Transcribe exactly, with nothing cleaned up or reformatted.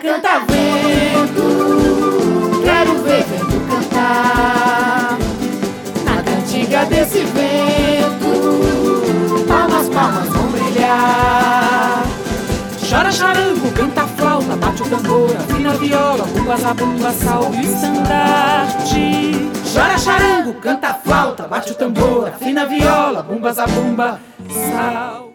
canta vento, quero ver vento cantar. Na cantiga desse vento, palmas, palmas vão brilhar. Chora charango, canta flauta, bate o tambor, afina a viola, bumba, zabumba, salve o estandarte. Chora charango, canta flauta, bate o tambor, afina a viola, bumba, zabumba, Sal